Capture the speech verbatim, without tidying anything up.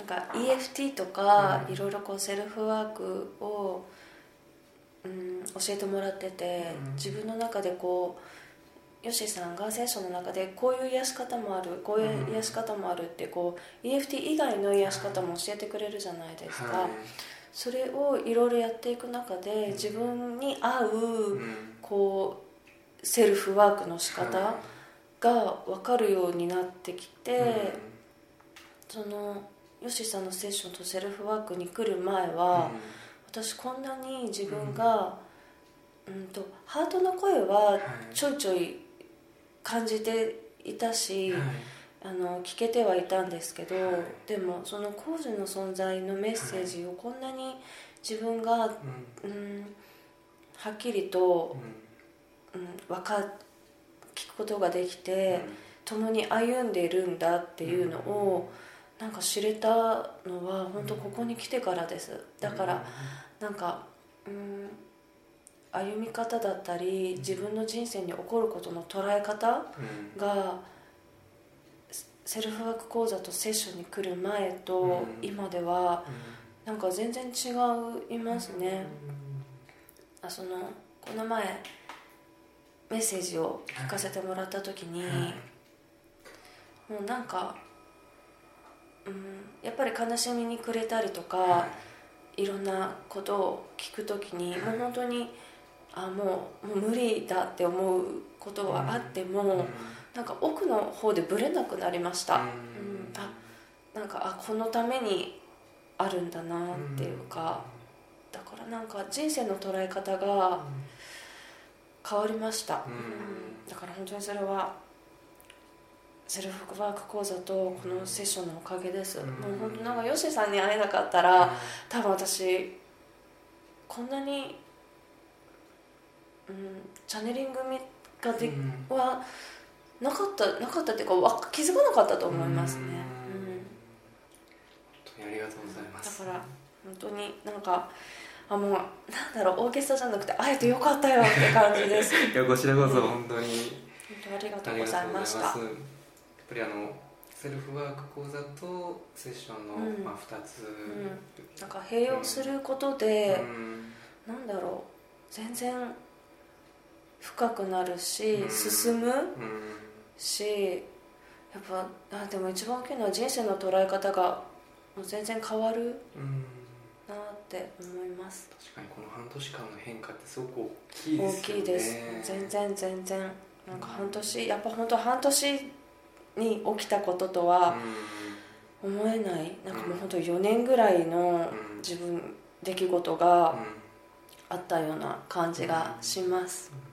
か イーエフティー とか、 うん、 いろいろこうセルフワークを、うん、教えてもらってて、 うん、 自分の中でこうヨッシーさんが聖書の中でこういう癒し方もある、こういう癒し方もあるってこう イーエフティー 以外の癒し方も教えてくれるじゃないですか、 はい、 それをいろいろやっていく中で自分に合う、 うん、 こうセルフワークの仕方が分かるようになってきて、 うん、 そのヨッシーさんのセッションとセルフワークに来る前は、うん、私こんなに自分が、うんうん、とハートの声はちょいちょい感じていたし、はい、あの聞けてはいたんですけど、はい、でもその工事の存在のメッセージをこんなに自分が、うんうん、はっきりと、うん、分か聞くことができて、うん、共に歩んでいるんだっていうのを、うん、なんか知れたのは本当ここに来てからです。だからなんか、うん、歩み方だったり自分の人生に起こることの捉え方が、セルフワーク講座とセッションに来る前と今ではなんか全然違いますね。あそのこの前メッセージを聞かせてもらった時に、もうなんか、うん、やっぱり悲しみに暮れたりとか、いろんなことを聞く時にもう本当にあもう、もう無理だって思うことはあっても、なんか奥の方でブレなくなりました、うん、あなんかあこのためにあるんだなっていうか、だからなんか人生の捉え方が変わりました、うん、だから本当にそれはセルフワーク講座とこのセッションのおかげです、うん、もう本当なんかヨシさんに会えなかったら多分私こんなに、うん、チャネリングがで、うん、はなかったなかったっていうか気づかなかったと思いますね、うん、本当にありがとうございます。 だから本当になんかあもうなんだろう大げさじゃなくて会えてよかったよって感じですいやこちらこそ本当に、うん、 本当ありがとうございました。やっぱりあのセルフワーク講座とセッションの、うんまあ、ふたつ、うん、 なんか併用することで、うん、なんだろう全然深くなるし、うん、進む、うん、しやっぱでも一番大きいのは人生の捉え方がもう全然変わるなって思います、 うん、確かにこの半年間の変化ってすごく大きいですよね。 大きいです。全然全然なんか半年、うん、やっぱ本当半年に起きたこととは思えない、なんかもう本当よねんぐらいの自分出来事があったような感じがします。